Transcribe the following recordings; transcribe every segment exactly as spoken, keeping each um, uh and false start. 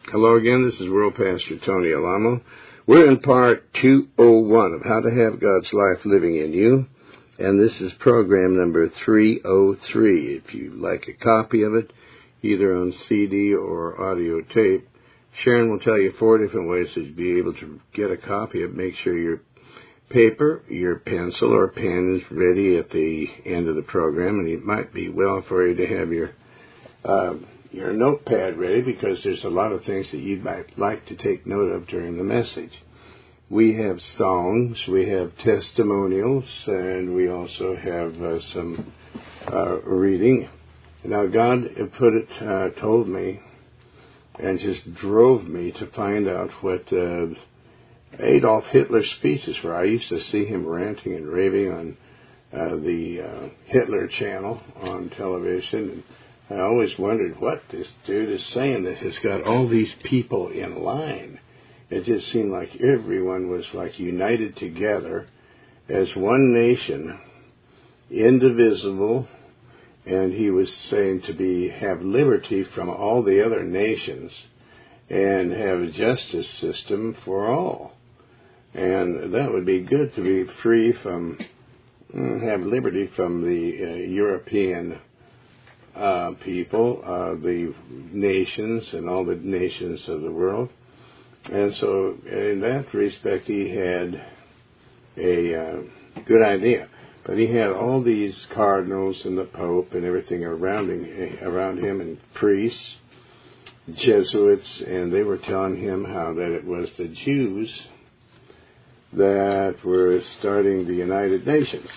Hello again, this is World Pastor Tony Alamo. We're in part two oh one of How to Have God's Life Living in You, and this is program number three oh three. If you'd like a copy of it, either on C D or audio tape, Sharon will tell you four different ways to be able to get a copy of it. Make sure your paper, your pencil, or pen is ready at the end of the program, and it might be well for you to have your uh, your notepad ready, because there's a lot of things that you might like to take note of during the message. We have songs, we have testimonials, and we also have uh, some uh, reading. Now, God put it, uh, told me, and just drove me to find out what uh, Adolf Hitler's speeches were. I used to see him ranting and raving on uh, the uh, Hitler channel on television, and I always wondered what this dude is saying that has got all these people in line. It just seemed like everyone was like united together as one nation, indivisible, and he was saying to be have liberty from all the other nations and have a justice system for all. And that would be good, to be free from, have liberty from the uh, European Uh, people, uh, the nations, and all the nations of the world. And so in that respect, he had a uh, good idea. But he had all these cardinals and the Pope and everything around him, around him and priests, Jesuits, and they were telling him how that it was the Jews that were starting the United Nations.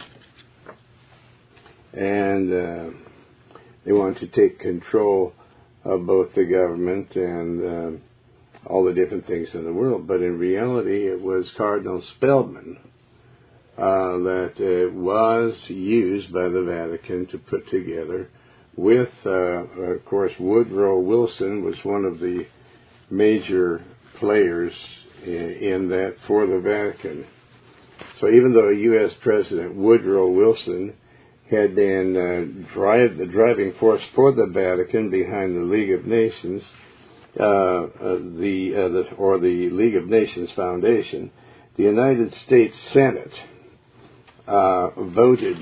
And uh, they wanted to take control of both the government and uh, all the different things in the world. But in reality, it was Cardinal Spellman uh, that uh, was used by the Vatican to put together with, uh, of course, Woodrow Wilson was one of the major players in, in that for the Vatican. So even though U S President Woodrow Wilson had been uh, drive, the driving force for the Vatican behind the League of Nations, uh, uh, the, uh, the or the League of Nations Foundation, the United States Senate uh, voted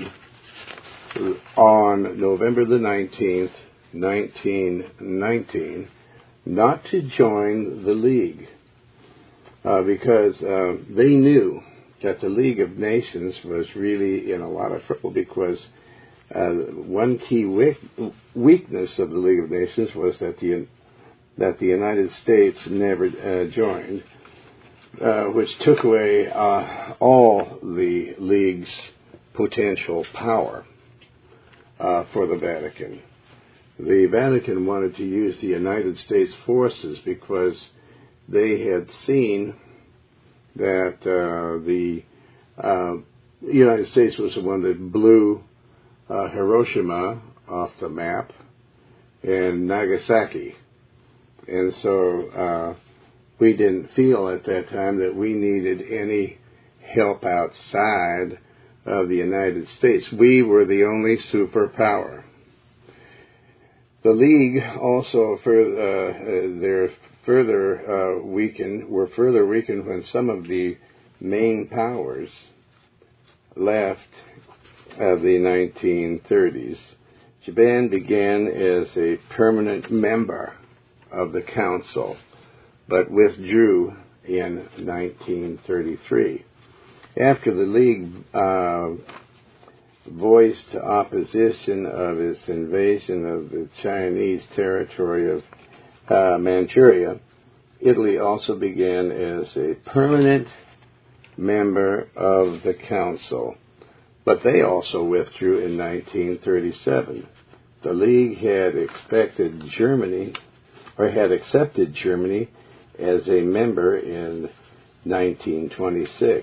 on November the nineteenth, nineteen nineteen, not to join the League uh, because uh, they knew that the League of Nations was really in a lot of trouble, because Uh, one key weakness of the League of Nations was that the that the United States never uh, joined, uh, which took away uh, all the League's potential power uh, for the Vatican. The Vatican wanted to use the United States forces because they had seen that uh, the uh, United States was the one that blew Uh, Hiroshima off the map, and Nagasaki. And so uh, we didn't feel at that time that we needed any help outside of the United States. We were the only superpower. The League also further, uh, they're further uh, weakened, were further weakened when some of the main powers left of the nineteen thirties. Japan began as a permanent member of the Council, but withdrew in nineteen thirty-three. After the League uh, voiced opposition of its invasion of the Chinese territory of uh, Manchuria, Italy also began as a permanent member of the Council. But they also withdrew in nineteen thirty-seven. The League had expected Germany, or had accepted Germany as a member in nineteen twenty-six,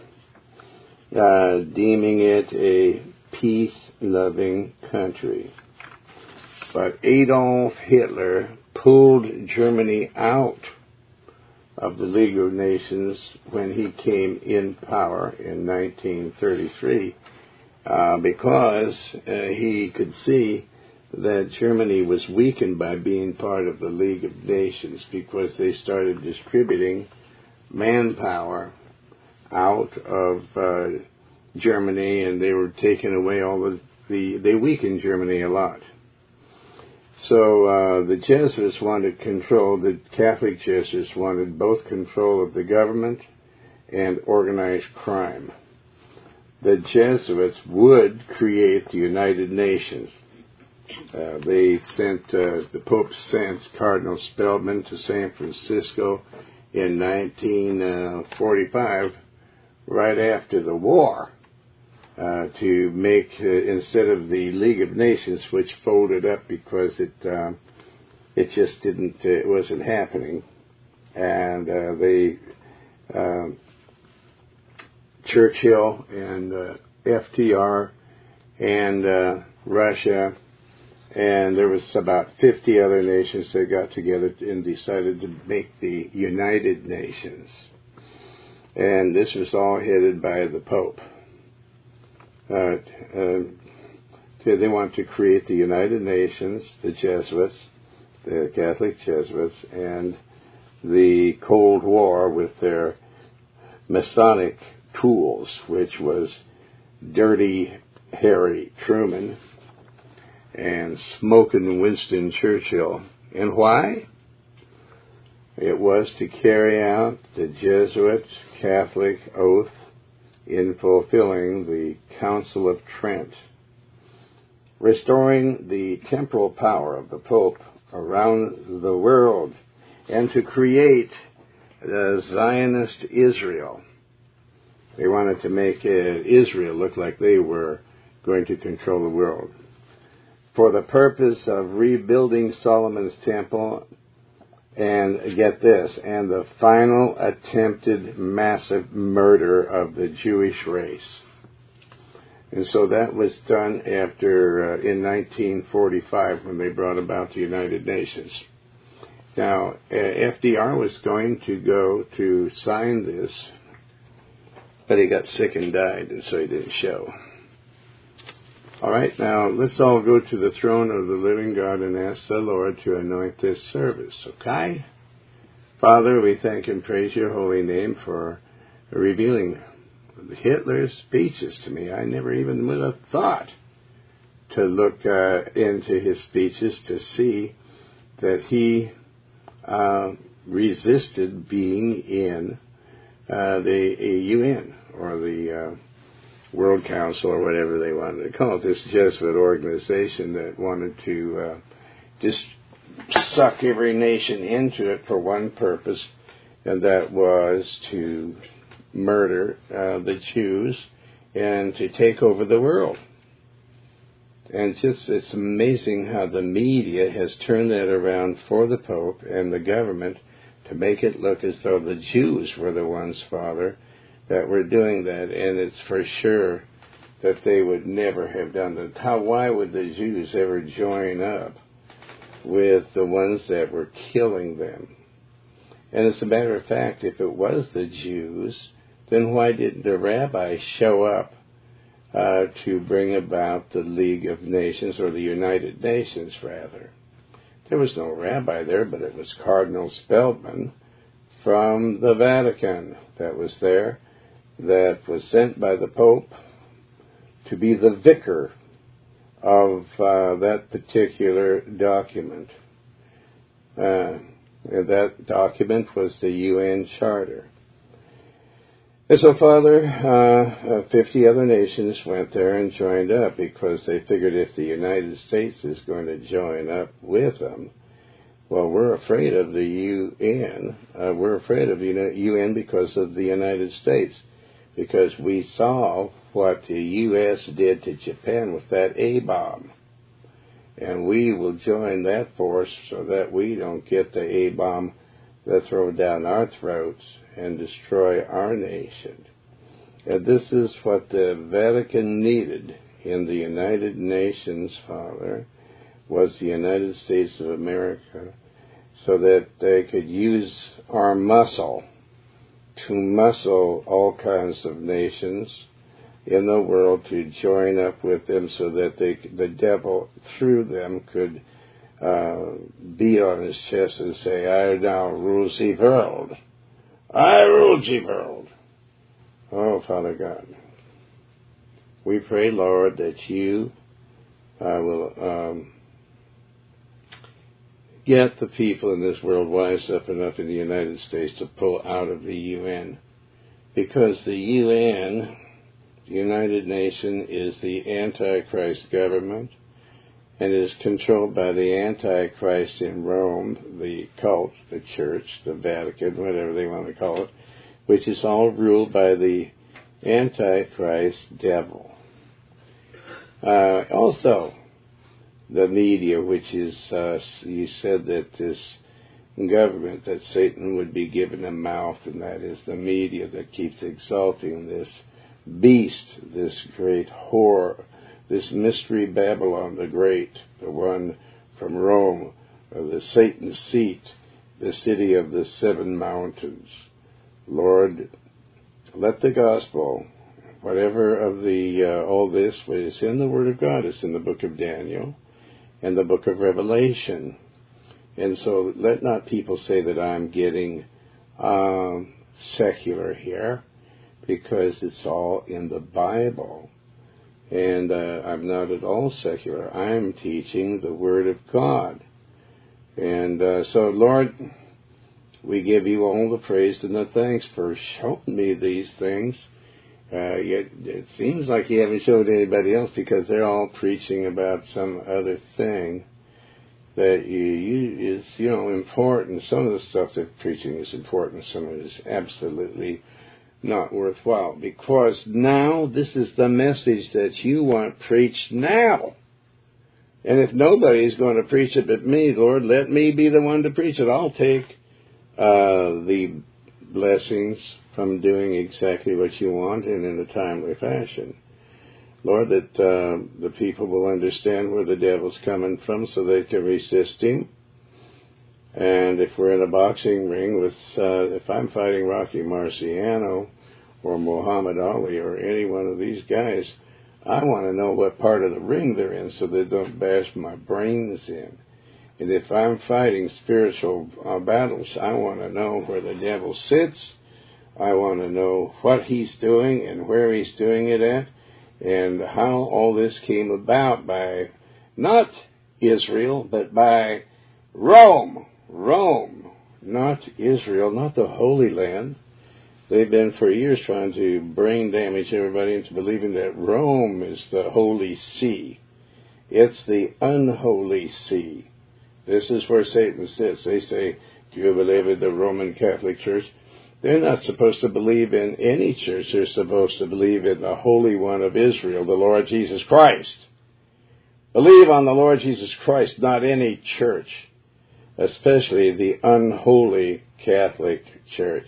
uh, deeming it a peace-loving country. But Adolf Hitler pulled Germany out of the League of Nations when he came in power in nineteen thirty-three, uh, because uh, he could see that Germany was weakened by being part of the League of Nations because they started distributing manpower out of uh, Germany, and they were taking away all the, the they weakened Germany a lot. So uh, the Jesuits wanted control, the Catholic Jesuits wanted both control of the government and organized crime. The Jesuits would create the United Nations. Uh, they sent, uh, the Pope sent Cardinal Spellman to San Francisco in nineteen forty-five, right after the war, uh, to make, uh, instead of the League of Nations, which folded up because it uh, it just didn't, uh, it wasn't happening, and uh, they, uh, Churchill and uh, F D R and uh, Russia, and there was about fifty other nations that got together and decided to make the United Nations. And this was all headed by the Pope. Uh, uh, they want to create the United Nations, the Jesuits, the Catholic Jesuits, and the Cold War with their Masonic tools, which was Dirty Harry Truman and Smokin' Winston Churchill. And why? It was to carry out the Jesuit Catholic oath in fulfilling the Council of Trent, restoring the temporal power of the Pope around the world, and to create the Zionist Israel. They wanted to make uh, Israel look like they were going to control the world, for the purpose of rebuilding Solomon's temple, and get this, and the final attempted massive murder of the Jewish race. And so that was done after, uh, in nineteen forty-five, when they brought about the United Nations. Now, uh, F D R was going to go to sign this, but he got sick and died, and so he didn't show. All right, now let's all go to the throne of the living God and ask the Lord to anoint this service, okay? Father, we thank and praise your holy name for revealing Hitler's speeches to me. I never even would have thought to look uh, into his speeches to see that he uh, resisted being in uh, the U N, or the uh, World Council, or whatever they wanted to call it, this Jesuit organization that wanted to uh, just suck every nation into it for one purpose, and that was to murder uh, the Jews and to take over the world. And just, it's amazing how the media has turned that around for the Pope and the government to make it look as though the Jews were the ones, Father, that were doing that, and it's for sure that they would never have done that. How, why would the Jews ever join up with the ones that were killing them? And as a matter of fact, if it was the Jews, then why didn't the rabbis show up uh, to bring about the League of Nations, or the United Nations, rather? There was no rabbi there, but it was Cardinal Spellman from the Vatican that was there, that was sent by the Pope to be the vicar of uh, that particular document. Uh, and that document was the U N Charter. And so, Father, uh, fifty other nations went there and joined up because they figured if the United States is going to join up with them, well, we're afraid of the U N. Uh, we're afraid of the U N because of the United States, because we saw what the U S did to Japan with that A-bomb. And we will join that force so that we don't get the A-bomb that throw down our throats and destroy our nation. And this is what the Vatican needed in the United Nations, Father, was the United States of America, so that they could use our muscle to muscle all kinds of nations in the world to join up with them so that they, the devil, through them, could uh, beat on his chest and say, I now rule the world. I rule the world. Oh, Father God, we pray, Lord, that you uh, will um, get the people in this world wise up enough in the United States to pull out of the U N. Because the U N, the United Nations, is the Antichrist government and is controlled by the Antichrist in Rome, the cult, the church, the Vatican, whatever they want to call it, which is all ruled by the Antichrist devil. Uh, also, the media, which is, uh, you said that this government, that Satan would be given a mouth, and that is the media that keeps exalting this beast, this great whore, this mystery Babylon the Great, the one from Rome, the Satan's seat, the city of the seven mountains. Lord, let the gospel, whatever of the uh, all this, what is in the Word of God, is in the book of Daniel and the book of Revelation. And so let not people say that I'm getting um, secular here, because it's all in the Bible. And uh, I'm not at all secular. I'm teaching the Word of God. And uh, so, Lord, we give you all the praise and the thanks for showing me these things. Uh, yet it seems like you haven't showed anybody else, because they're all preaching about some other thing that you, you is, you know, important. Some of the stuff they're preaching is important. Some of it is absolutely not worthwhile, because now this is the message that you want preached now. And if nobody's going to preach it but me, Lord, let me be the one to preach it. I'll take uh, the blessings from doing exactly what you want and in a timely fashion. Lord, that uh, the people will understand where the devil's coming from so they can resist him. And if we're in a boxing ring with, uh, if I'm fighting Rocky Marciano or Muhammad Ali or any one of these guys, I want to know what part of the ring they're in so they don't bash my brains in. And if I'm fighting spiritual uh, battles, I want to know where the devil sits. I want to know what he's doing and where he's doing it at, and how all this came about by not Israel, but by Rome. Rome, not Israel, not the Holy Land. They've been for years trying to brain damage everybody into believing that Rome is the Holy See. It's the unholy See. This is where Satan sits. They say, do you believe in the Roman Catholic Church? They're not supposed to believe in any church. They're supposed to believe in the Holy One of Israel, the Lord Jesus Christ. Believe on the Lord Jesus Christ, not any church, especially the unholy Catholic Church.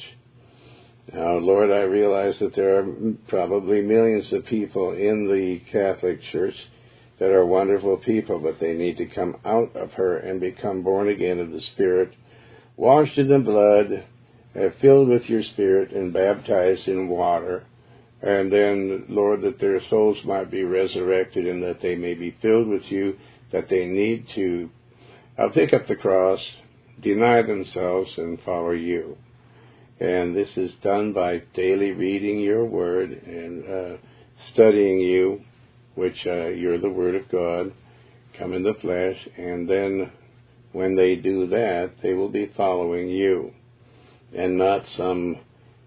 Now, Lord, I realize that there are probably millions of people in the Catholic Church that are wonderful people, but they need to come out of her and become born again of the Spirit, washed in the blood, uh, filled with your Spirit, and baptized in water. And then, Lord, that their souls might be resurrected and that they may be filled with you, that they need to uh, pick up the cross, deny themselves, and follow you. And this is done by daily reading your word and uh, studying you, which uh, you're the Word of God, come in the flesh, and then when they do that, they will be following you, and not some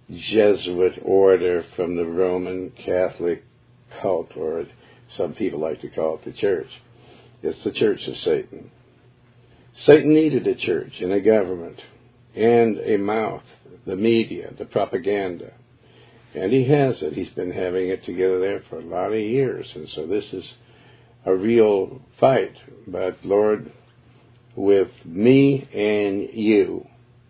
Jesuit order from the Roman Catholic cult, or some people like to call it the church. It's the church of Satan. Satan needed a church and a government and a mouth, the media, the propaganda. And he has it. He's been having it together there for a lot of years. And so this is a real fight. But, Lord, with me and you,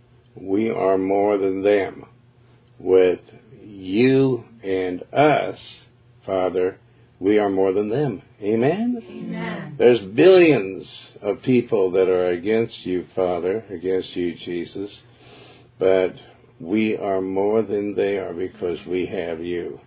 we are more than them. With you and us, Father, we are more than them. Amen? Amen. There's billions of people that are against you, Father, against you, Jesus. But we are more than they are because we have you.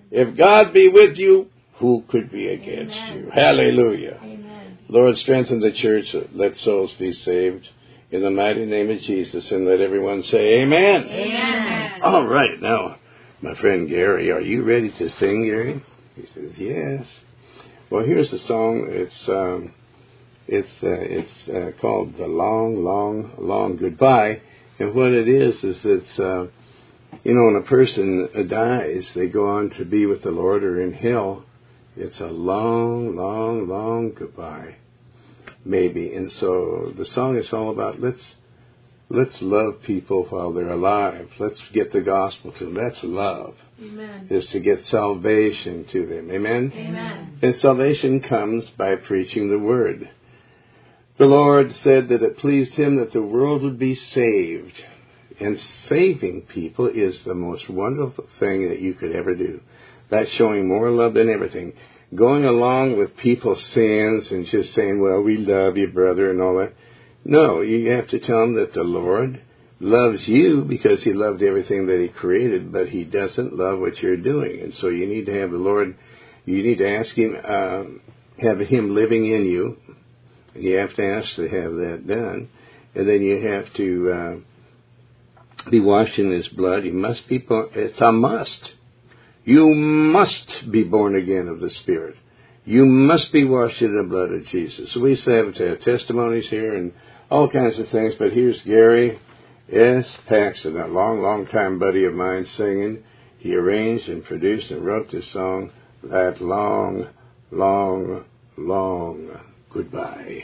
If God be with you, who could be against Amen. You? Hallelujah. Amen. Lord, strengthen the church. Let souls be saved. In the mighty name of Jesus, and let everyone say amen. Amen. All right. Now, my friend Gary, are you ready to sing, Gary? He says, yes. Well, here's the song. It's um, it's uh, it's uh, called The Long, Long, Long Goodbye. And what it is, is it's, uh, you know, when a person dies, they go on to be with the Lord or in hell. It's a long, long, long goodbye. Maybe. And so the song is all about let's let's love people while they're alive. Let's get the gospel to them. That's love. Amen. Is to get salvation to them. Amen? Amen. And salvation comes by preaching the word. The Lord said that it pleased him that the world would be saved. And saving people is the most wonderful thing that you could ever do. That's showing more love than everything. Going along with people's sins and just saying, well, we love you, brother, and all that. No, you have to tell them that the Lord loves you because he loved everything that he created, but he doesn't love what you're doing. And so you need to have the Lord, you need to ask him, uh, have him living in you. And you have to ask to have that done. And then you have to uh, be washed in his blood. You must be born. It's a must. You must be born again of the Spirit. You must be washed in the blood of Jesus. So we have uh, testimonies here and all kinds of things, but here's Gary S. Paxton, a long, long time buddy of mine singing. He arranged and produced and wrote this song, That Long, Long, Long Goodbye.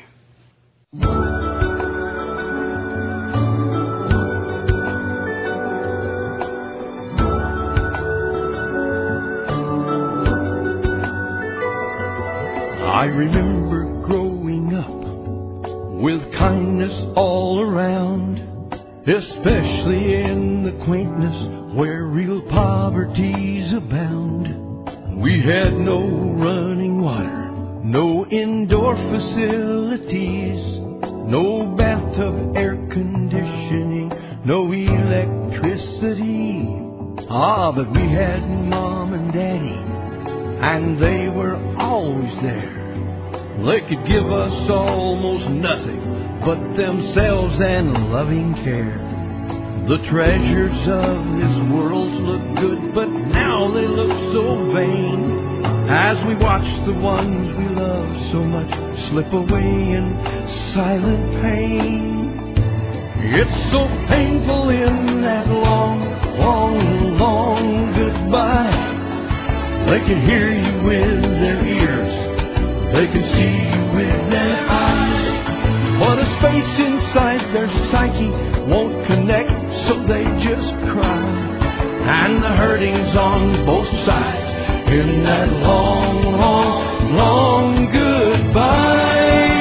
I remember growing up with kindness all around, especially in the quaintness where real poverties abound. We had no running water, no indoor facilities, no bathtub air conditioning, no electricity. Ah, but we had Mom and Daddy, and they were always there. They could give us almost nothing but themselves and loving care. The treasures of this world look good, but now they look so vain, as we watch the ones we love so much slip away in silent pain. It's so painful in that long, long, long goodbye. They can hear you with their ears, they can see you with their eyes, but a space inside their psyche won't connect, so they just cry. And the hurting's on both sides in that long, long, long goodbye.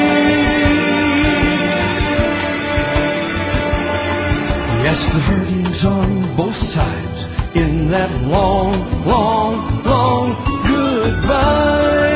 Yes, the hurting's on both sides in that long, long, long goodbye.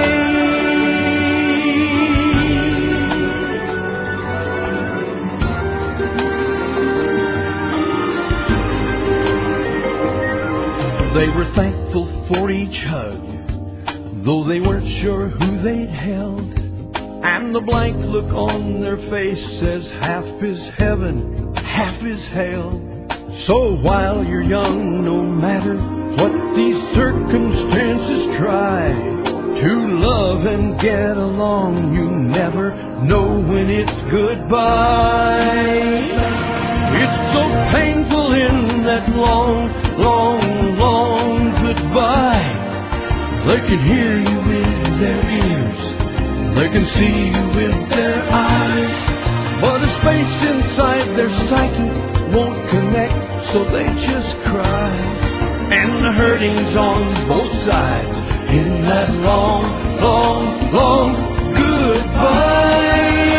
They were thankful for each hug, though they weren't sure who they'd held. And the blank look on their face says half is heaven, half is hell. So while you're young, no matter what these circumstances try, to love and get along, you never know when it's goodbye. It's so painful in that long, long, long goodbye. They can hear you with their ears, they can see you with their eyes, but a space inside their psyche won't connect, so they just cry. And the hurting's on both sides in that long, long, long goodbye.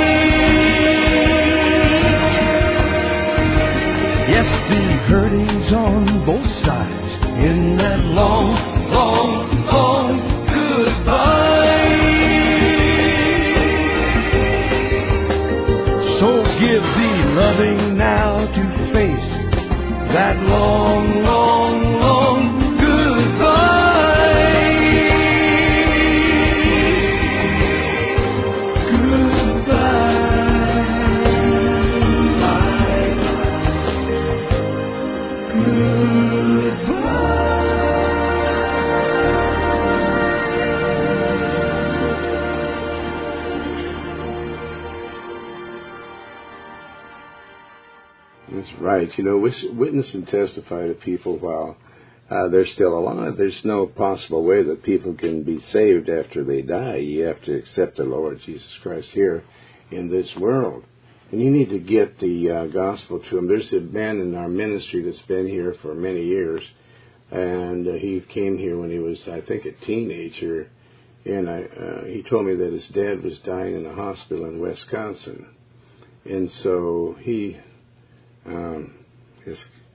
Yes, the hurting's on both sides in that long, long, long goodbye. So give thee loving now to face that long, long, long goodbye. That's right. You know, witness and testify to people while uh, they're still alive. There's no possible way that people can be saved after they die. You have to accept the Lord Jesus Christ here in this world. And you need to get the uh, gospel to them. There's a man in our ministry that's been here for many years, and uh, he came here when he was, I think, a teenager, and I, uh, he told me that his dad was dying in a hospital in Wisconsin. And so he, um, his,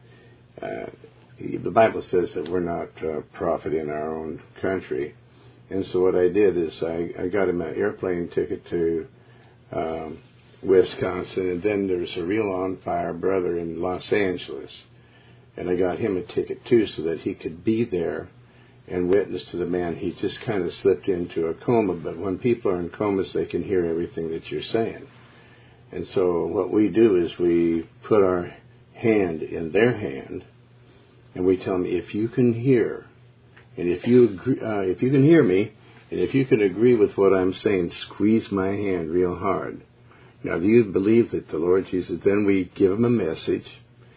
uh, he, the Bible says that we're not uh, prophet in our own country. And so what I did is I, I got him an airplane ticket to um, Wisconsin, and then there's a real on-fire brother in Los Angeles. And I got him a ticket, too, so that he could be there and witness to the man. He just kind of slipped into a coma, but when people are in comas, they can hear everything that you're saying. And so what we do is we put our hand in their hand, and we tell them, if you can hear, and if you agree, uh, if you can hear me, and if you can agree with what I'm saying, squeeze my hand real hard. Now, do you believe that the Lord Jesus, then we give them a message,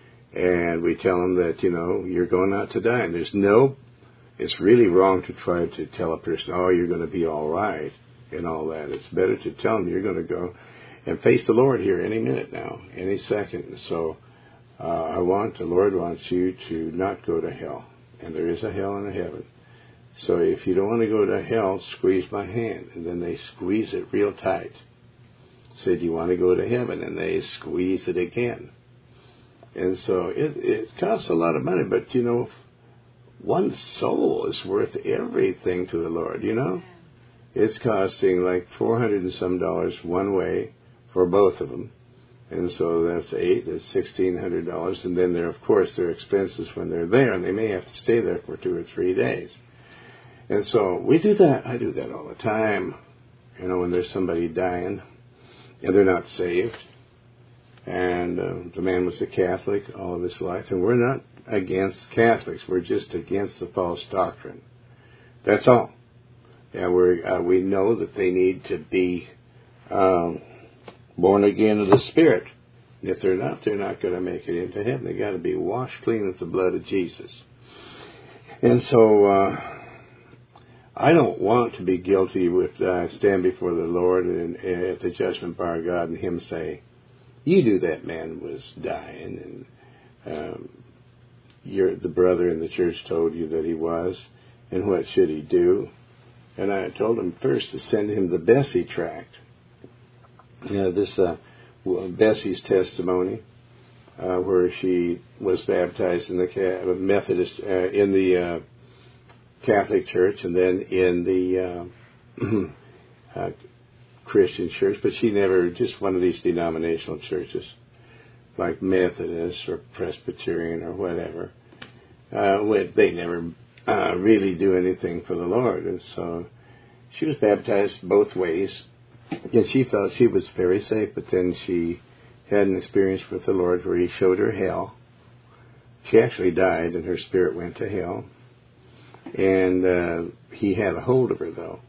and we tell them that, you know, you're going out to die. And there's no, it's really wrong to try to tell a person, oh, you're going to be all right, and all that. It's better to tell them you're going to go and face the Lord here any minute now, any second. So uh, I want, the Lord wants you to not go to hell. And there is a hell and a heaven. So if you don't want to go to hell, squeeze my hand. And then they squeeze it real tight. Say, do you want to go to heaven? And they squeeze it again. And so it, it costs a lot of money, but, you know, one soul is worth everything to the Lord, you know? It's costing like four hundred and some dollars one way for both of them. And so that's eight, that's sixteen hundred dollars. And then there, of course, their expenses when they're there, and they may have to stay there for two or three days. And so we do that. I do that all the time, you know, when there's somebody dying and they're not saved. And uh, the man was a Catholic all of his life. And we're not against Catholics. We're just against the false doctrine. That's all. And we're, uh, we know that they need to be um, born again of the Spirit. And if they're not, they're not going to make it into heaven. They've got to be washed clean with the blood of Jesus. And so uh, I don't want to be guilty with uh, stand before the Lord and, and at the judgment bar of God and Him say, you knew that man was dying, and um, your, the brother in the church told you that he was, and what should he do? And I told him first to send him the Bessie tract. You know, this uh, Bessie's testimony, uh, where she was baptized in the Methodist, uh, in the uh, Catholic Church, and then in the uh, uh, Christian church, but she never, just one of these denominational churches, like Methodist or Presbyterian or whatever. Uh, they never uh, really do anything for the Lord. And so she was baptized both ways, and she felt she was very safe, but then she had an experience with the Lord where He showed her hell. She actually died, and her spirit went to hell. And uh, He had a hold of her, though.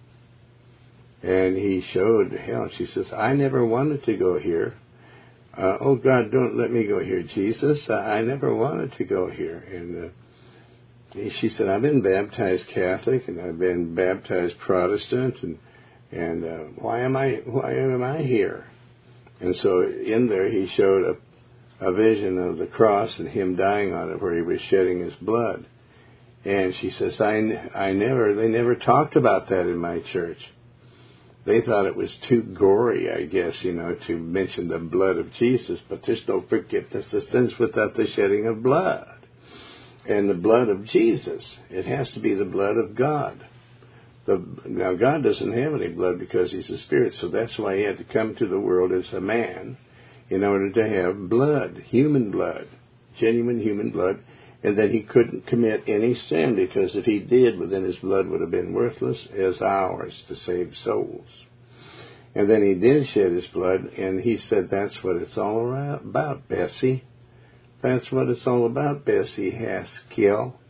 And He showed hell. She says, I never wanted to go here. Uh, oh, God, don't let me go here, Jesus. I, I never wanted to go here. And uh, she said, I've been baptized Catholic, and I've been baptized Protestant, and and uh, why am I why am I here? And so in there He showed a, a vision of the cross and Him dying on it, where He was shedding His blood. And she says, I, I never, they never talked about that in my church. They thought it was too gory, I guess, you know, to mention the blood of Jesus, but there's no forgiveness of sins without the shedding of blood. And the blood of Jesus, it has to be the blood of God. The, now, God doesn't have any blood because He's a spirit, so that's why He had to come to the world as a man in order to have blood, human blood, genuine human blood. And that He couldn't commit any sin, because if He did, well, then His blood would have been worthless as ours to save souls. And then He did shed His blood, and He said, that's what it's all about, Bessie. That's what it's all about, Bessie Haskell.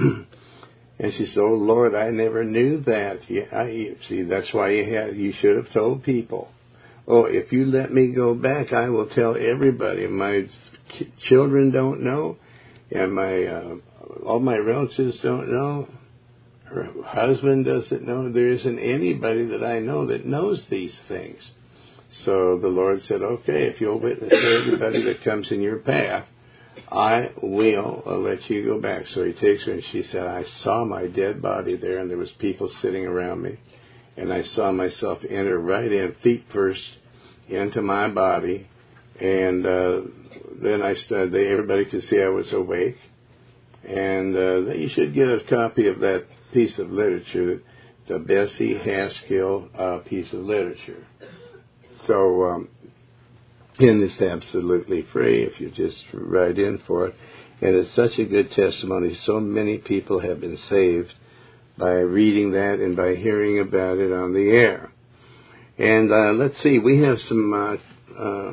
And she said, oh, Lord, I never knew that. Yeah, I, see, that's why you, had, you should have told people. oh, if you let me go back, I will tell everybody. My ch- children don't know, and my uh, all my relatives don't know. Her husband doesn't know. There isn't anybody that I know that knows these things. So the Lord said, okay, if you'll witness to everybody that comes in your path, I will uh, let you go back. So he takes her, and she said, I saw my dead body there, and there was people sitting around me. And I saw myself enter right in, feet first, into my body. And uh, then I started, they, everybody could see I was awake. And uh, you should get a copy of that piece of literature, the Bessie Haskell uh, piece of literature. So, um, and it's absolutely free if you just write in for it. And it's such a good testimony. So many people have been saved by reading that and by hearing about it on the air. And uh, let's see, we have some uh, uh,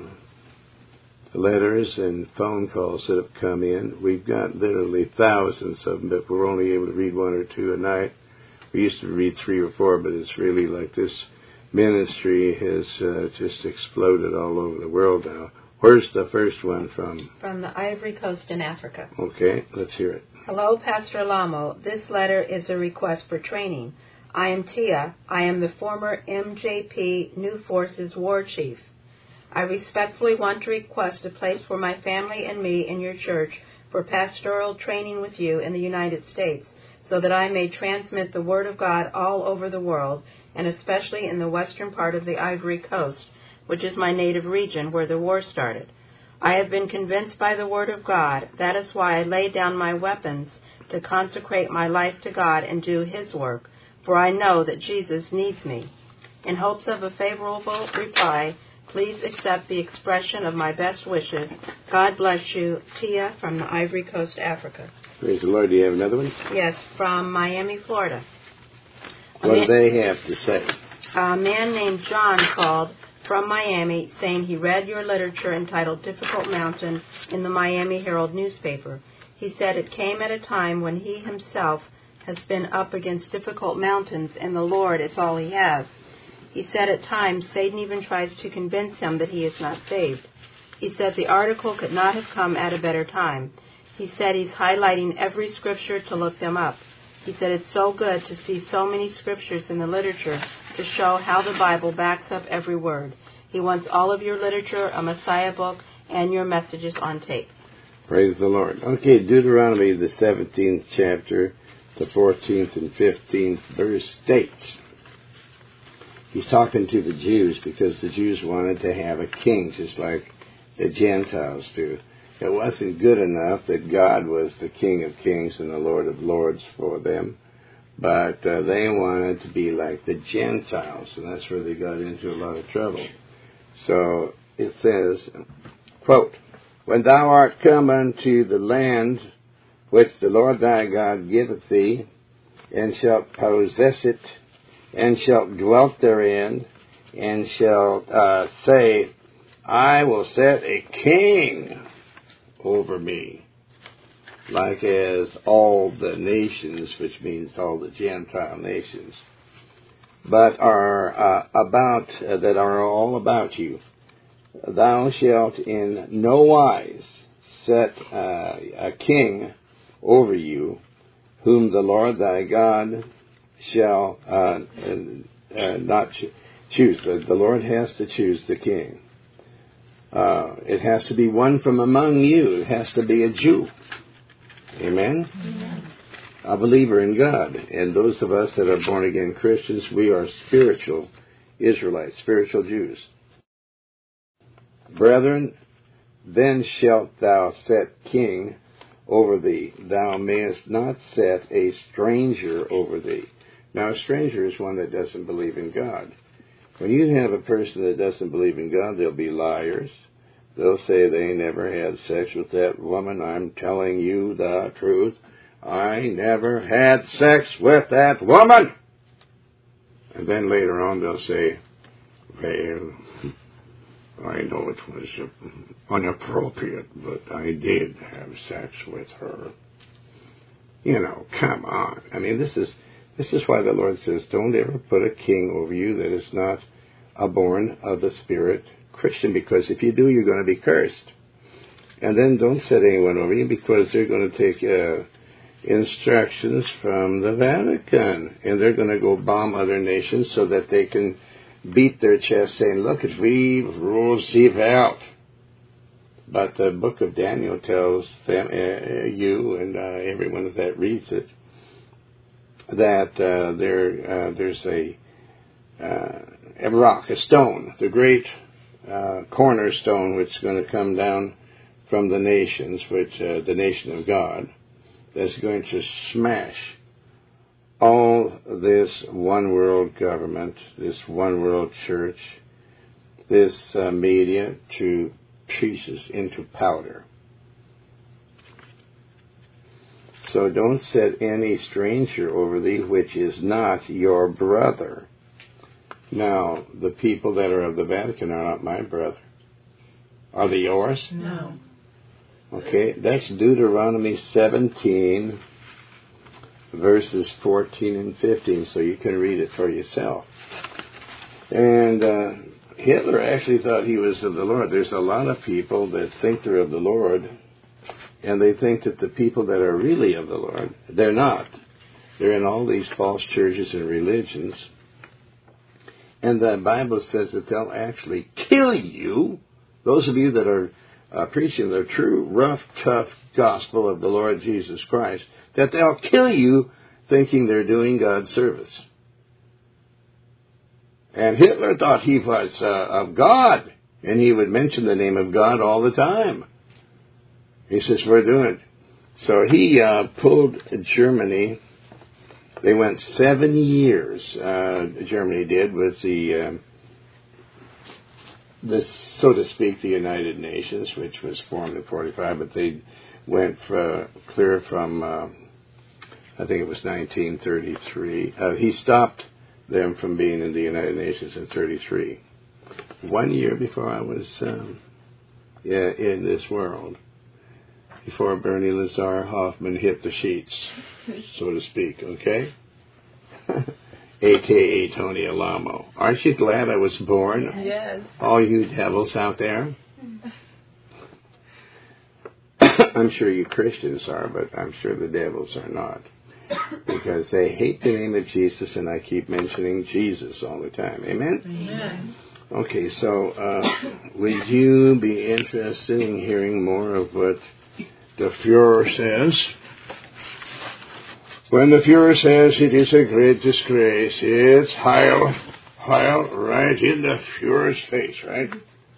letters and phone calls that have come in. We've got literally thousands of them, but we're only able to read one or two a night. We used to read three or four, but it's really like this ministry has uh, just exploded all over the world now. Where's the first one from? From the Ivory Coast in Africa. Okay, let's hear it. Hello, Pastor Lamo. This letter is a request for training. I am Tia. I am the former M J P New Forces War Chief. I respectfully want to request a place for my family and me in your church for pastoral training with you in the United States, so that I may transmit the Word of God all over the world, and especially in the western part of the Ivory Coast, which is my native region where the war started. I have been convinced by the Word of God. That is why I lay down my weapons to consecrate my life to God and do His work, for I know that Jesus needs me. In hopes of a favorable reply, please accept the expression of my best wishes. God bless you. Tia from the Ivory Coast, Africa. Praise the Lord. Do you have another one? Yes, from Miami, Florida. What do they have to say? A man named John called from Miami saying he read your literature entitled Difficult Mountain in the Miami Herald newspaper. He said it came at a time when he himself has been up against difficult mountains, and the Lord is all he has. He said at times Satan even tries to convince him that he is not saved. He said the article could not have come at a better time. He said he's highlighting every scripture to look them up. He said it's so good to see so many scriptures in the literature to show how the Bible backs up every word. He wants all of your literature, a Messiah book, and your messages on tape. Praise the Lord. Okay, Deuteronomy, the seventeenth chapter, the fourteenth and fifteenth verse states, he's talking to the Jews because the Jews wanted to have a king just like the Gentiles do. It wasn't good enough that God was the King of Kings and the Lord of Lords for them, but uh, they wanted to be like the Gentiles, and that's where they got into a lot of trouble. So it says, quote, when thou art come unto the land which the Lord thy God giveth thee, and shalt possess it, and shalt dwell therein, and shalt uh, say, I will set a king over me, like as all the nations, which means all the Gentile nations, but are uh, about, uh, that are all about you. Thou shalt in no wise set uh, a king over you, whom the Lord thy God shall uh, uh, not cho- choose. The Lord has to choose the king. Uh, it has to be one from among you. It has to be a Jew. Amen? Amen? A believer in God. And those of us that are born-again Christians, we are spiritual Israelites, spiritual Jews. Brethren, then shalt thou set king over thee. Thou mayest not set a stranger over thee. Now, a stranger is one that doesn't believe in God. When you have a person that doesn't believe in God, they'll be liars. They'll say they never had sex with that woman. I'm telling you the truth. I never had sex with that woman. And then later on they'll say, well, I know it was inappropriate, but I did have sex with her. You know, come on. I mean, this is this is why the Lord says, don't ever put a king over you that is not a born of the Spirit Christian, because if you do, you're going to be cursed. And then don't set anyone over you, because they're going to take uh, instructions from the Vatican, and they're going to go bomb other nations so that they can beat their chest saying, look, if we rule out. But the book of Daniel tells them, uh, you and uh, everyone that reads it, that uh, there uh, there's a, uh, a rock, a stone, the great uh, cornerstone, which is going to come down from the nations, which uh, the nation of God, that's going to smash all this one world government, this one world church, this uh, media to pieces, into powder. So don't set any stranger over thee which is not your brother. Now, the people that are of the Vatican are not my brother. Are they yours? No. Okay, that's Deuteronomy seventeen, verses fourteen and fifteen, so you can read it for yourself. And uh, Hitler actually thought he was of the Lord. There's a lot of people that think they're of the Lord, and they think that the people that are really of the Lord, they're not. They're in all these false churches and religions. And the Bible says that they'll actually kill you, those of you that are uh, preaching the true, rough, tough gospel of the Lord Jesus Christ, that they'll kill you thinking they're doing God's service. And Hitler thought he was uh, of God, and he would mention the name of God all the time. He says, we're doing it. So he uh, pulled Germany. They went seven years, uh, Germany did, with the, uh, the, so to speak, the United Nations, which was formed in forty-five, but they went uh, clear from, uh, I think it was nineteen thirty-three. Uh, he stopped them from being in the United Nations in thirty-three. One year before I was um, yeah, in this world. Before Bernie Lazar Hoffman hit the sheets, so to speak, okay? A K A Tony Alamo. Aren't you glad I was born? Yes. All you devils out there. I'm sure you Christians are, but I'm sure the devils are not. Because they hate the name of Jesus, and I keep mentioning Jesus all the time. Amen? Amen. Okay, so uh, would you be interested in hearing more of what the Fuhrer says? When the Fuhrer says it is a great disgrace, it's Heil, Heil, right in the Fuhrer's face, right?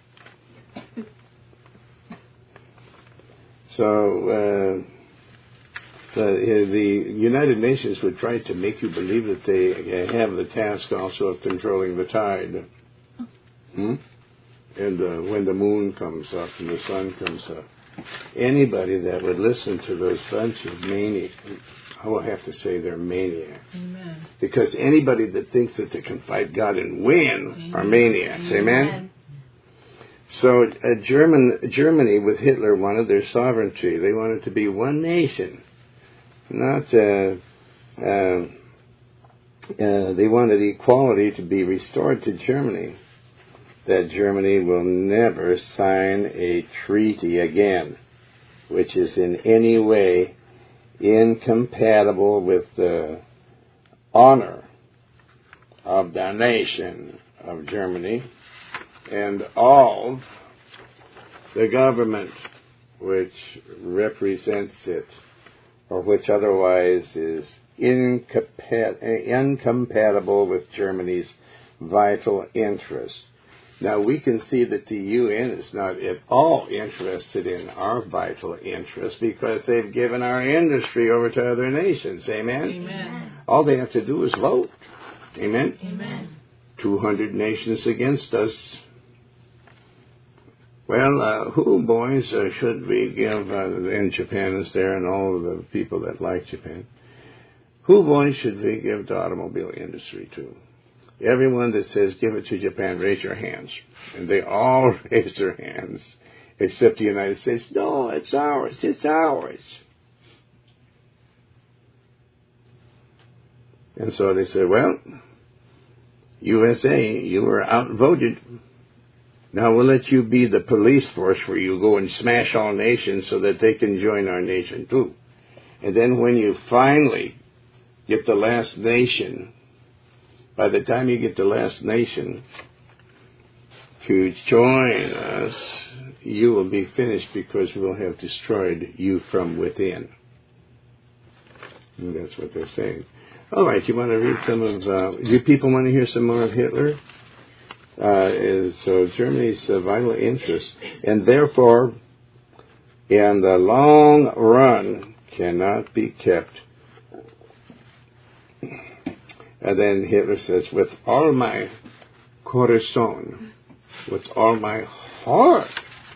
So, uh, the, the United Nations would try to make you believe that they have the task also of controlling the tide. Hmm? And uh, when the moon comes up and the sun comes up. Anybody that would listen to those bunch of maniacs, I will have to say they're maniacs. Amen. Because anybody that thinks that they can fight God and win Amen. Are maniacs. Amen? Amen? So uh, German, Germany with Hitler wanted their sovereignty. They wanted to be one nation. Not, uh, uh, uh, they wanted equality to be restored to Germany. That Germany will never sign a treaty again, which is in any way incompatible with the honor of the nation of Germany and of the government which represents it, or which otherwise is incompat- incompatible with Germany's vital interests. Now, we can see that the U N is not at all interested in our vital interests because they've given our industry over to other nations. Amen? Amen. All they have to do is vote. Amen? Amen. two hundred nations against us. Well, uh, who, boys, uh, should we give, uh, and Japan is there and all of the people that like Japan, who, boys, should we give the automobile industry to? Everyone that says, give it to Japan, raise your hands. And they all raise their hands, except the United States. No, it's ours. It's ours. And so they said, well, U S A, you were outvoted. Now we'll let you be the police force where you go and smash all nations so that they can join our nation too. And then when you finally get the last nation, by the time you get the last nation to join us, you will be finished because we'll have destroyed you from within. And that's what they're saying. All right, you want to read some of, uh, you people want to hear some more of Hitler? Uh, is, so Germany's uh, vital interest, and therefore, in the long run, cannot be kept. And then Hitler says, with all my corazon, with all my heart,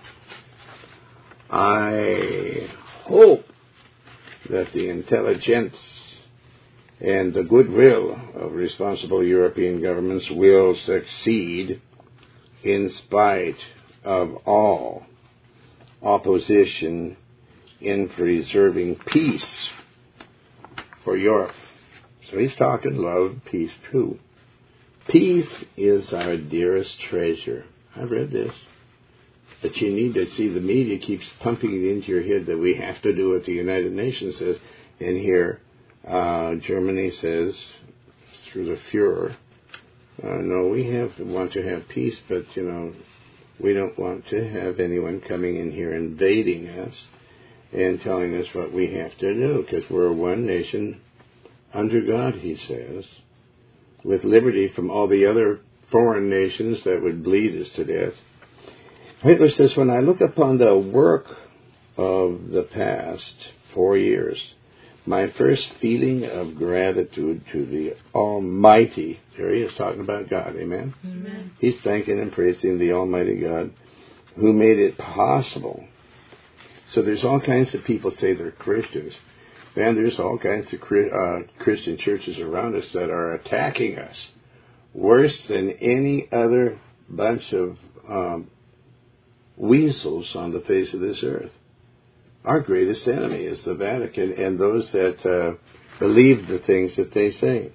I hope that the intelligence and the goodwill of responsible European governments will succeed in spite of all opposition in preserving peace for Europe. So he's talking love, peace too. Peace is our dearest treasure. I've read this. But you need to see the media keeps pumping it into your head that we have to do what the United Nations says. And here, uh, Germany says, through the Fuhrer, uh, no, we have want to have peace, but, you know, we don't want to have anyone coming in here invading us and telling us what we have to do, because we're one nation under God, he says, with liberty from all the other foreign nations that would bleed us to death. Hitler says, when I look upon the work of the past four years, my first feeling of gratitude to the Almighty, there he is talking about God, amen? Amen. He's thanking and praising the Almighty God who made it possible. So there's all kinds of people say they're Christians. Man, there's all kinds of uh, Christian churches around us that are attacking us worse than any other bunch of um, weasels on the face of this earth. Our greatest enemy is the Vatican and those that uh, believe the things that they say.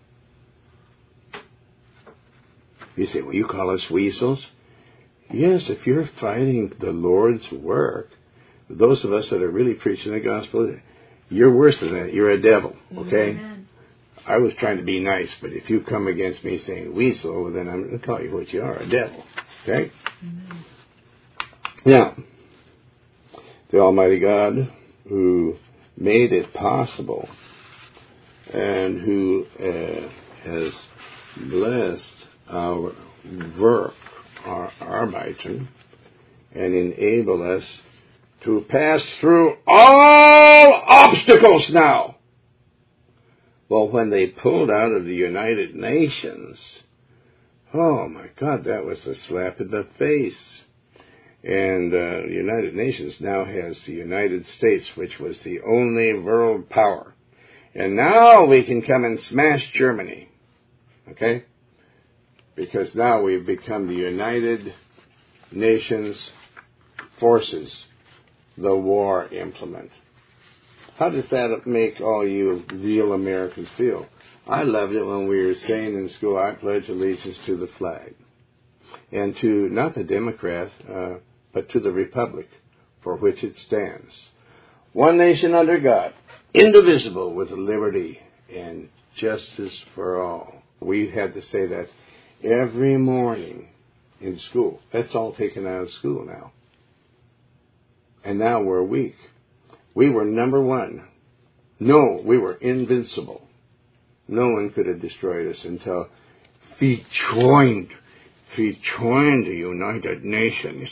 You say, well, you call us weasels? Yes, if you're fighting the Lord's work, those of us that are really preaching the gospel, you're worse than that. You're a devil, okay? Amen. I was trying to be nice, but if you come against me saying weasel, well, then I'm going to call you what you are, a devil, okay? Amen. Now, the Almighty God who made it possible and who uh, has blessed our work, our Arbeiten, and enabled us to pass through all obstacles now. Well, when they pulled out of the United Nations, oh my God, that was a slap in the face. And uh, the United Nations now has the United States, which was the only world power. And now we can come and smash Germany. Okay? Because now we've become the United Nations forces, the war implement. How does that make all you real Americans feel? I loved it when we were saying in school, I pledge allegiance to the flag. And to, not the Democrat, uh, but to the Republic for which it stands. One nation under God, indivisible, with liberty and justice for all. We had to say that every morning in school. That's all taken out of school now. And now we're weak. We were number one. No, we were invincible. No one could have destroyed us until we joined, we joined the United Nations.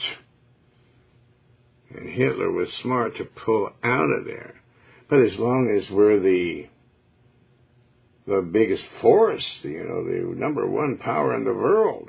And Hitler was smart to pull out of there. But as long as we're the the biggest force, you know, the number one power in the world,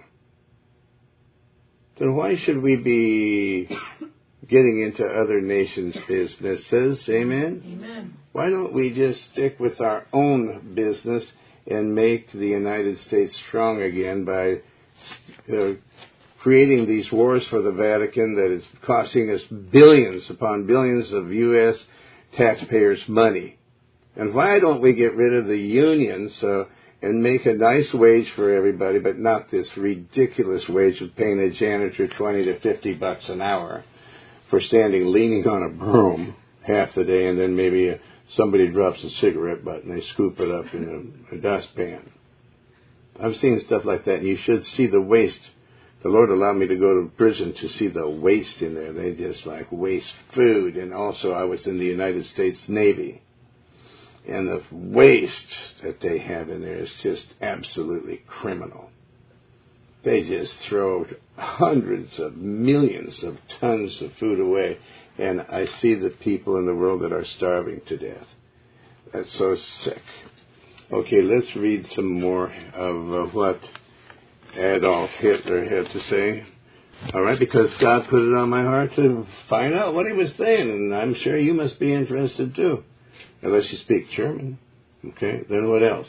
then why should we be getting into other nations' businesses? Amen? Amen. Why don't we just stick with our own business and make the United States strong again by uh, creating these wars for the Vatican that is costing us billions upon billions of U S taxpayers' money? And why don't we get rid of the unions uh, and make a nice wage for everybody, but not this ridiculous wage of paying a janitor twenty to fifty bucks an hour for standing leaning on a broom half the day, and then maybe a, somebody drops a cigarette butt and they scoop it up in a, a dustpan. I've seen stuff like that, and you should see the waste. The Lord allowed me to go to prison to see the waste in there. They just like waste food. And also I was in the United States Navy. And the waste that they have in there is just absolutely criminal. They just throw hundreds of millions of tons of food away. And I see the people in the world that are starving to death. That's so sick. Okay, let's read some more of uh, what Adolf Hitler had to say. All right, because God put it on my heart to find out what he was saying, and I'm sure you must be interested too, unless you speak German. Okay, then what else?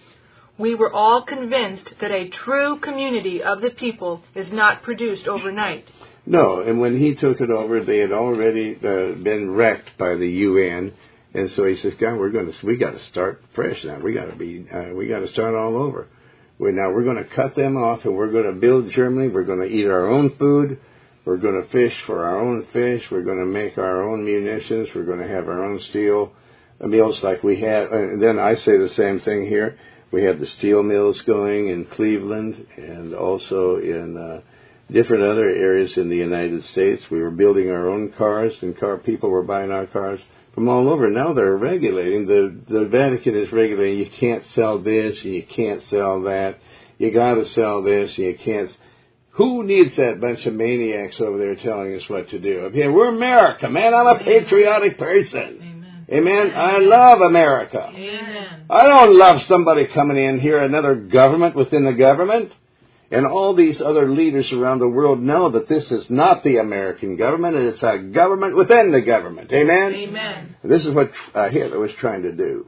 We were all convinced that a true community of the people is not produced overnight. No, and when he took it over, they had already uh, been wrecked by the U N, and so he says, "God, we're going to, we got to start fresh now. We got to be, uh, we got to start all over. We now we're going to cut them off, and we're going to build Germany. We're going to eat our own food. We're going to fish for our own fish. We're going to make our own munitions. We're going to have our own steel mills like we have." And then I say the same thing here. We have the steel mills going in Cleveland and also in uh, different other areas in the United States. We were building our own cars, and car people were buying our cars from all over. Now they're regulating. The the Vatican is regulating. You can't sell this, and you can't sell that. You got to sell this, and you can't. Who needs that bunch of maniacs over there telling us what to do? Okay, we're America, man. I'm a patriotic person. Amen. Amen. I love America. Amen. I don't love somebody coming in here, another government within the government. And all these other leaders around the world know that this is not the American government, and it's a government within the government. Amen? Amen. This is what uh, Hitler was trying to do.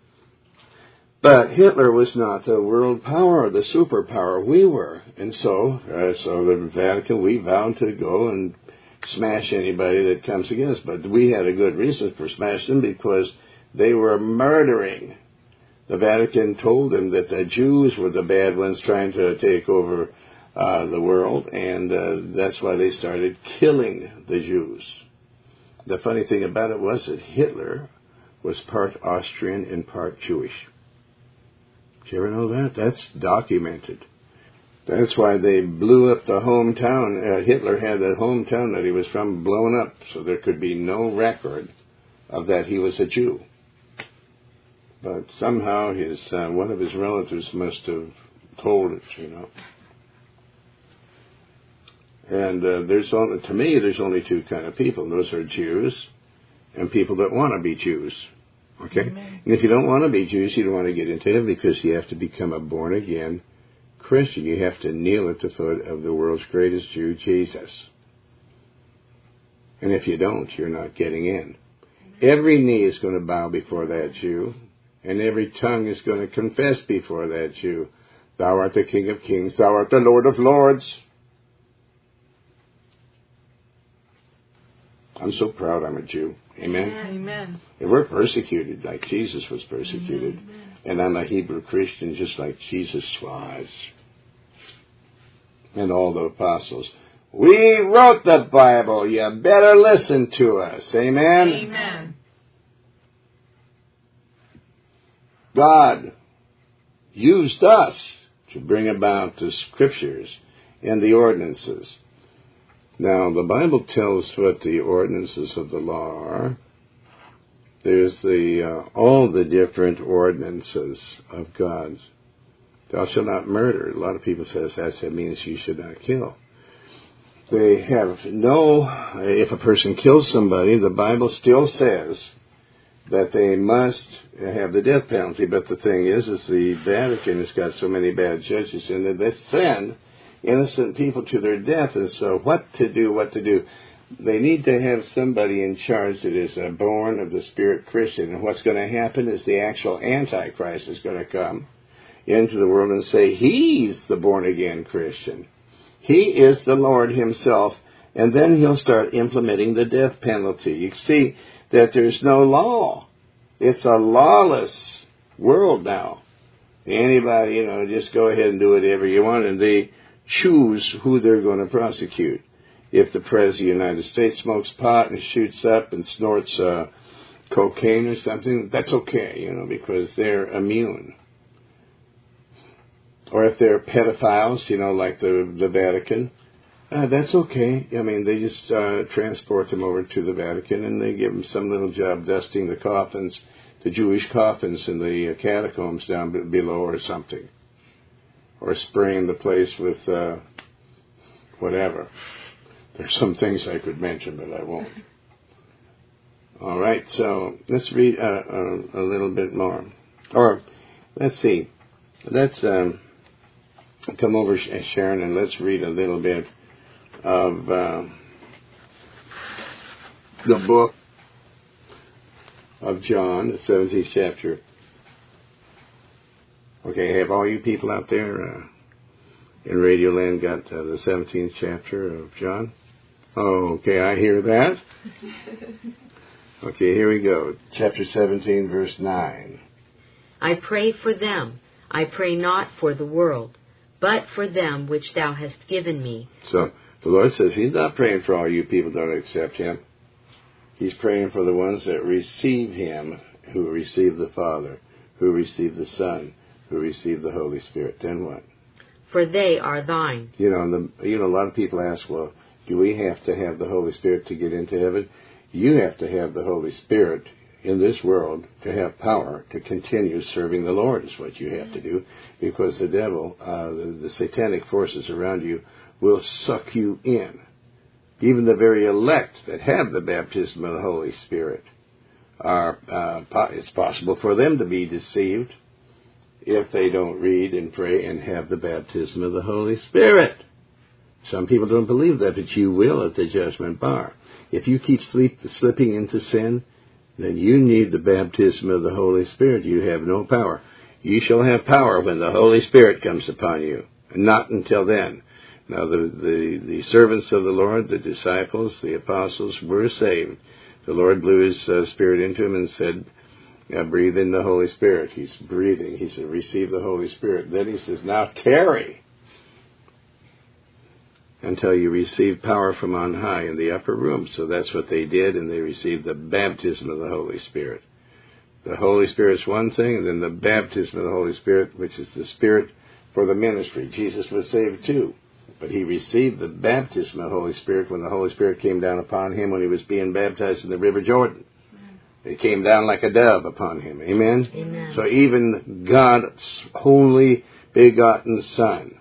But Hitler was not the world power, the superpower. We were. And so, uh, so the Vatican, we vowed to go and smash anybody that comes against us. But we had a good reason for smashing them, because they were murdering. The Vatican told them that the Jews were the bad ones trying to take over uh, the world, and uh, that's why they started killing the Jews. The funny thing about it was that Hitler was part Austrian and part Jewish. Did you ever know that? That's documented. That's why they blew up the hometown. Uh, Hitler had the hometown that he was from blown up, so there could be no record of that he was a Jew. But somehow his uh, one of his relatives must have told it, you know. And uh, there's only, to me, there's only two kind of people. Those are Jews and people that want to be Jews. Okay? Amen. And if you don't want to be Jews, you don't want to get into heaven, because you have to become a born-again Christian. You have to kneel at the foot of the world's greatest Jew, Jesus. And if you don't, you're not getting in. Every knee is going to bow before that Jew. And every tongue is going to confess before that Jew, "Thou art the King of kings, thou art the Lord of lords." I'm so proud I'm a Jew. Amen? Amen. And we're persecuted like Jesus was persecuted. Amen. And I'm a Hebrew Christian just like Jesus was. And all the apostles. We wrote the Bible. You better listen to us. Amen? Amen. God used us to bring about the scriptures and the ordinances. Now, the Bible tells what the ordinances of the law are. There's the uh, all the different ordinances of God. Thou shalt not murder. A lot of people say that means you should not kill. They have no, if a person kills somebody, the Bible still says that they must have the death penalty. But the thing is, is the Vatican has got so many bad judges in it, they send innocent people to their death. And so what to do, what to do? They need to have somebody in charge that is uh, born of the Spirit Christian. And what's going to happen is the actual Antichrist is going to come into the world and say, he's the born-again Christian. He is the Lord himself. And then he'll start implementing the death penalty. You see that there's no law. It's a lawless world now. Anybody, you know, just go ahead and do whatever you want, and they choose who they're going to prosecute. If the President of the United States smokes pot and shoots up and snorts uh, cocaine or something, that's okay, you know, because they're immune. Or if they're pedophiles, you know, like the the Vatican, uh, that's okay. I mean, they just uh, transport them over to the Vatican and they give them some little job dusting the coffins, the Jewish coffins in the uh, catacombs down b- below or something. Or spraying the place with uh, whatever. There's some things I could mention, but I won't. All right, so let's read uh, a, a little bit more. Or, let's see. Let's um, come over, Sharon, and let's read a little bit of uh, the book of John, the seventeenth chapter. Okay, have all you people out there uh, in Radio Land got uh, the seventeenth chapter of John? Oh, okay, I hear that. Okay, here we go. Chapter seventeen, verse nine. I pray for them. I pray not for the world, but for them which thou hast given me. So the Lord says he's not praying for all you people that don't accept him. He's praying for the ones that receive him, who receive the Father, who receive the Son, who receive the Holy Spirit. Then what? For they are thine. You know, and the, you know, a lot of people ask, well, do we have to have the Holy Spirit to get into heaven? You have to have the Holy Spirit in this world to have power to continue serving the Lord is what you have to do, because the devil, uh, the, the satanic forces around you will suck you in. Even the very elect that have the baptism of the Holy Spirit, are uh, it's possible for them to be deceived if they don't read and pray and have the baptism of the Holy Spirit. Some people don't believe that, but you will at the judgment bar. If you keep sleep, slipping into sin, then you need the baptism of the Holy Spirit. You have no power. You shall have power when the Holy Spirit comes upon you, not until then. Now, the, the, the servants of the Lord, the disciples, the apostles, were saved. The Lord blew his uh, Spirit into them and said, now breathe in the Holy Spirit. He's breathing. He said, receive the Holy Spirit. Then he says, now tarry until you receive power from on high in the upper room. So that's what they did, and they received the baptism of the Holy Spirit. The Holy Spirit's one thing, and then the baptism of the Holy Spirit, which is the Spirit for the ministry. Jesus was saved too, but he received the baptism of the Holy Spirit when the Holy Spirit came down upon him when he was being baptized in the River Jordan. It came down like a dove upon him. Amen? Amen. So even God's holy begotten Son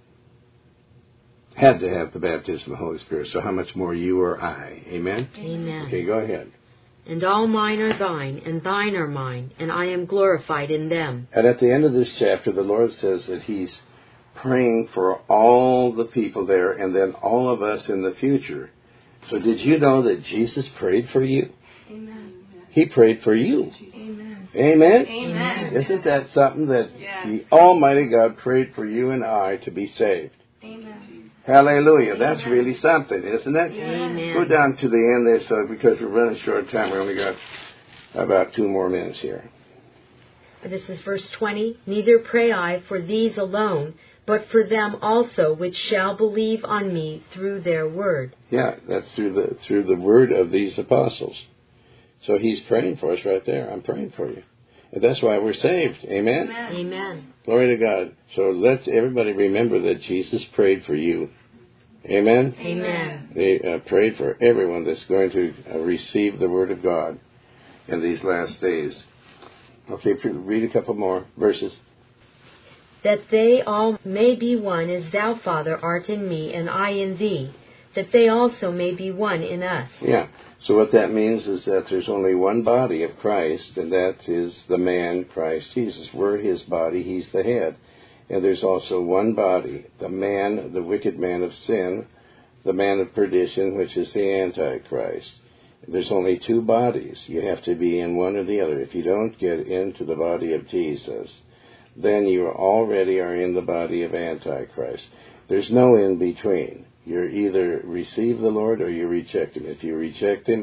had to have the baptism of the Holy Spirit. So how much more you or I? Amen? Amen. Okay, go ahead. And all mine are thine, and thine are mine, and I am glorified in them. And at the end of this chapter, the Lord says that he's praying for all the people there and then all of us in the future. So did you know that Jesus prayed for you? Amen. He prayed for you. Amen. Amen? Amen. Isn't that something that Yes. the Almighty God prayed for you and I to be saved? Amen. Hallelujah. That's really something, isn't it? Amen. Go down to the end there, so because we're running short of time. We only got about two more minutes here. This is verse twenty. Neither pray I for these alone, but for them also which shall believe on me through their word. Yeah, that's through the through the word of these apostles. So he's praying for us right there. I'm praying for you. And that's why we're saved. Amen? Amen. Amen. Glory to God. So let everybody remember that Jesus prayed for you. Amen? Amen. They uh, prayed for everyone that's going to uh, receive the Word of God in these last days. Okay, read a couple more verses. That they all may be one as thou, Father, art in me, and I in thee, that they also may be one in us. Yeah. So what that means is that there's only one body of Christ, and that is the man, Christ Jesus. We're his body. He's the head. And there's also one body, the man, the wicked man of sin, the man of perdition, which is the Antichrist. There's only two bodies. You have to be in one or the other. If you don't get into the body of Jesus, then you already are in the body of Antichrist. There's no in between. You either receive the Lord or you reject him. If you reject him,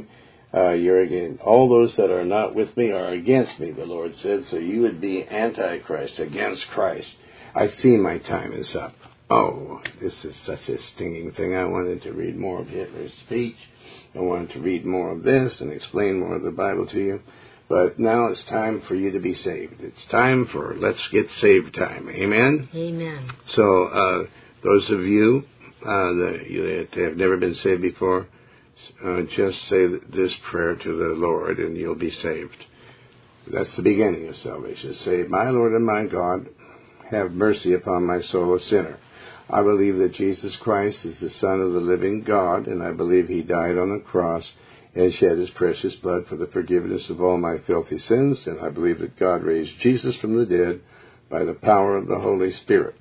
Uh, you're again, all those that are not with me are against me, the Lord said. So you would be Antichrist, against Christ. I see my time is up. Oh, this is such a stinging thing. I wanted to read more of Hitler's speech. I wanted to read more of this and explain more of the Bible to you. But now it's time for you to be saved. It's time for Let's Get Saved time. Amen? Amen. So uh, those of you uh, that have never been saved before, uh, just say this prayer to the Lord and you'll be saved. That's the beginning of salvation. Say, my Lord and my God, have mercy upon my soul, a sinner. I believe that Jesus Christ is the Son of the living God, and I believe he died on the cross and shed his precious blood for the forgiveness of all my filthy sins, and I believe that God raised Jesus from the dead by the power of the Holy Spirit.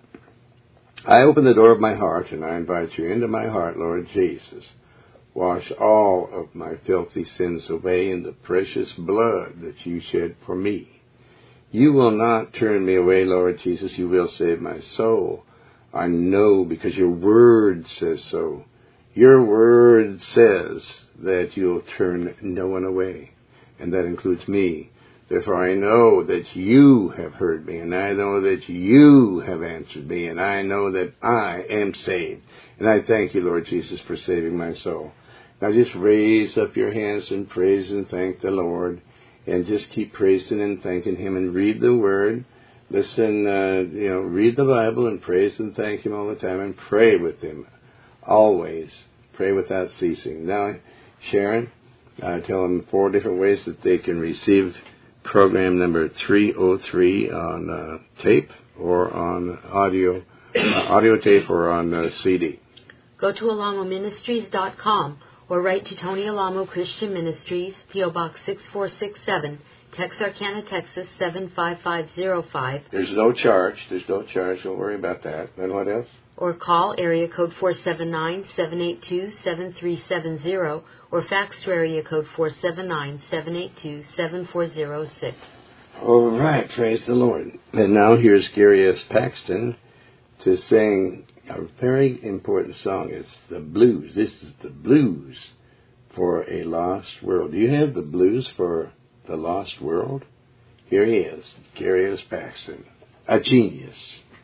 I open the door of my heart, and I invite you into my heart, Lord Jesus. Wash all of my filthy sins away in the precious blood that you shed for me. You will not turn me away, Lord Jesus. You will save my soul. I know because your word says so. Your word says that you'll turn no one away, and that includes me. Therefore I know that you have heard me, and I know that you have answered me, and I know that I am saved. And I thank you, Lord Jesus, for saving my soul. Now just raise up your hands and praise and thank the Lord. And just keep praising and thanking him and read the word. Listen, uh, you know, read the Bible and praise and thank him all the time and pray with him. Always. Pray without ceasing. Now, Sharon, uh, tell them four different ways that they can receive program number three oh three on uh, tape or on audio, uh, audio tape or on uh, C D. Go to alamo ministries dot com. Or write to Tony Alamo Christian Ministries, P O Box six four six seven, Texarkana, Texas seven five five zero five. There's no charge. There's no charge. Don't worry about that. And what else? Or call area code four seven nine, seven eight two, seven three seven zero or fax to area code four seven nine, seven eight two, seven four zero six. All right. Praise the Lord. And now here's Gary S. Paxton to sing a very important song. It's the blues. This is the blues for a lost world. Do you have the blues for the lost world? Here he is, Gary S. Paxton, a genius.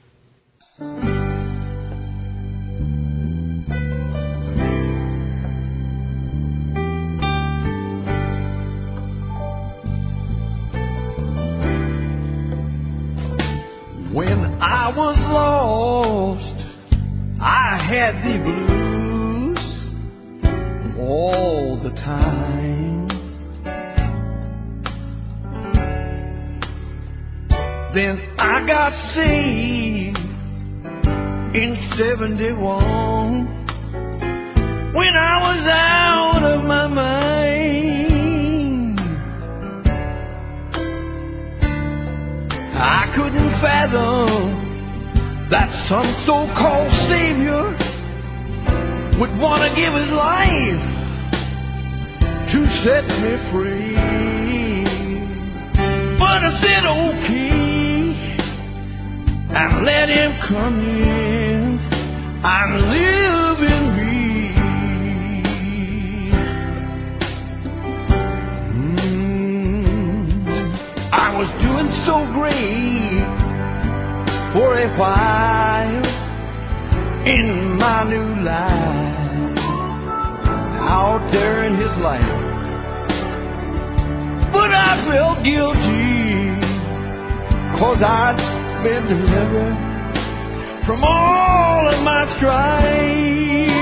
When I was lost, I had the blues all the time. Then I got saved in seventy-one when I was out of my mind. I couldn't fathom that some so-called Savior would want to give his life to set me free. But I said, okay, and let him come in and live in me. Mm, I was doing so great for a while in my new life, out there in his light. But I felt guilty, 'cause I'd been delivered from all of my strife.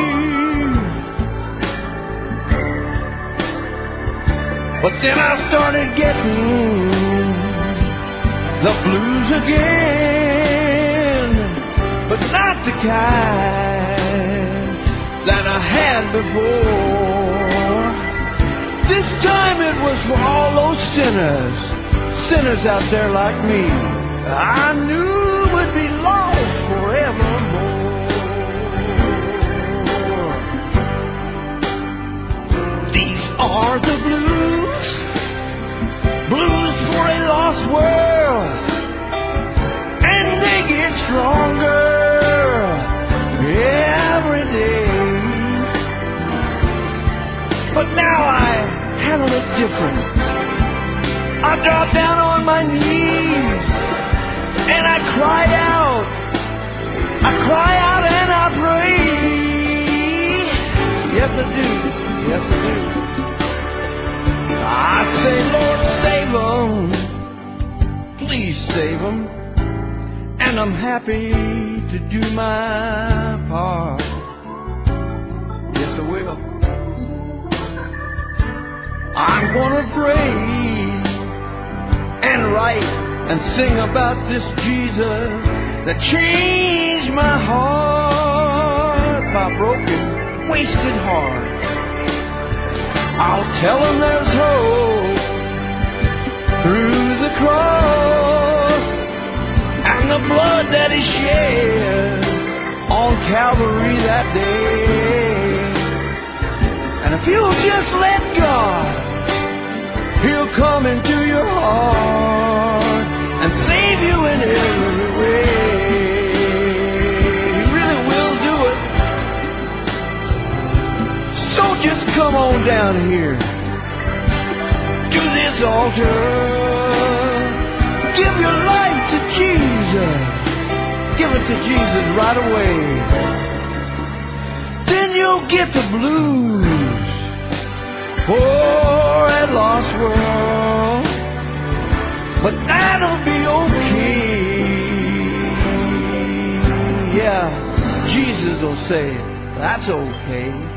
But then I started getting the blues again, but not the kind that I had before. This time it was for all those sinners, sinners out there like me, I knew would be lost forevermore. These are the blues, blues for a lost world, and they get stronger every day. But now I have handle it different. I drop down on my knees and I cry out. I cry out and I pray. Yes, I do. Yes, I do. I say, Lord, save them. Please save them. And I'm happy to do my part. Yes, I will. I'm gonna pray and write and sing about this Jesus that changed my heart, my broken, wasted heart. I'll tell them there's hope through the cross and the blood that He shed on Calvary that day. And if you'll just let God, He'll come into your heart and save you in every way. He really will do it. So just come on down here to this altar. Give your life to Jesus. Give it to Jesus right away. Then you'll get the blues for a lost world, but that'll be okay. Yeah, Jesus will say, that's okay.